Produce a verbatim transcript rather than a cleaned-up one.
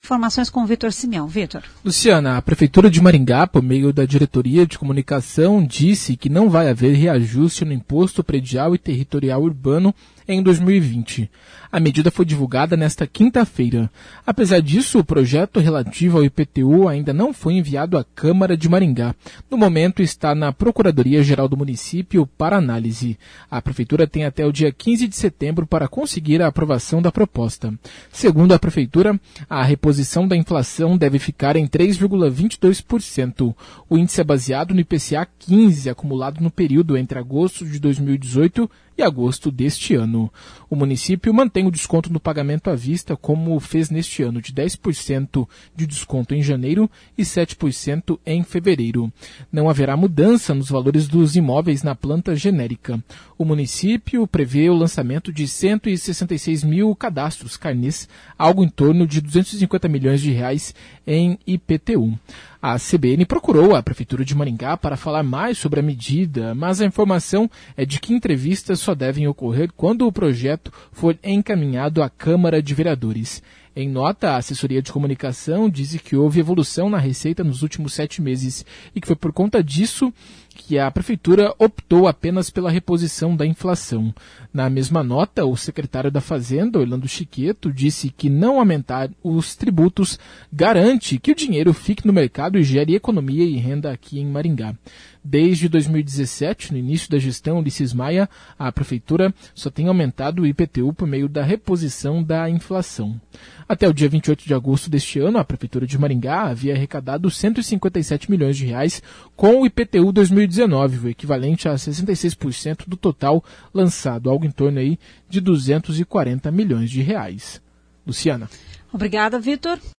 Informações com o Vitor Simeão. Vitor. Luciana, a Prefeitura de Maringá, por meio da Diretoria de Comunicação, disse que não vai haver reajuste no Imposto Predial e Territorial Urbano em dois mil e vinte. A medida foi divulgada nesta quinta-feira. Apesar disso, o projeto relativo ao I P T U ainda não foi enviado à Câmara de Maringá. No momento, está na Procuradoria-Geral do município para análise. A Prefeitura tem até o dia quinze de setembro para conseguir a aprovação da proposta. Segundo a Prefeitura, a reposição da inflação deve ficar em três vírgula vinte e dois por cento. O índice é baseado no I P C A quinze, acumulado no período entre agosto de dois mil e dezoito e agosto deste ano. O município mantém o desconto no pagamento à vista, como fez neste ano, de dez por cento de desconto em janeiro e sete por cento em fevereiro. Não haverá mudança nos valores dos imóveis na planta genérica. O município prevê o lançamento de cento e sessenta e seis mil cadastros carnês, algo em torno de duzentos e cinquenta milhões de reais em I P T U. A C B N procurou a Prefeitura de Maringá para falar mais sobre a medida, mas a informação é de que entrevistas só devem ocorrer quando o projeto for encaminhado à Câmara de Vereadores. Em nota, a assessoria de comunicação diz que houve evolução na receita nos últimos sete meses e que foi por conta disso que a Prefeitura optou apenas pela reposição da inflação. Na mesma nota, o secretário da Fazenda, Orlando Chiqueto, disse que não aumentar os tributos garante que o dinheiro fique no mercado e gere economia e renda aqui em Maringá. Desde dois mil e dezessete, no início da gestão Ulisses Maia, a Prefeitura só tem aumentado o I P T U por meio da reposição da inflação. Até o dia vinte e oito de agosto deste ano, a Prefeitura de Maringá havia arrecadado cento e cinquenta e sete milhões de reais com o I P T U dois mil e dezenove, o equivalente a sessenta e seis por cento do total lançado, algo em torno aí de duzentos e quarenta milhões de reais. Luciana. Obrigada, Vitor.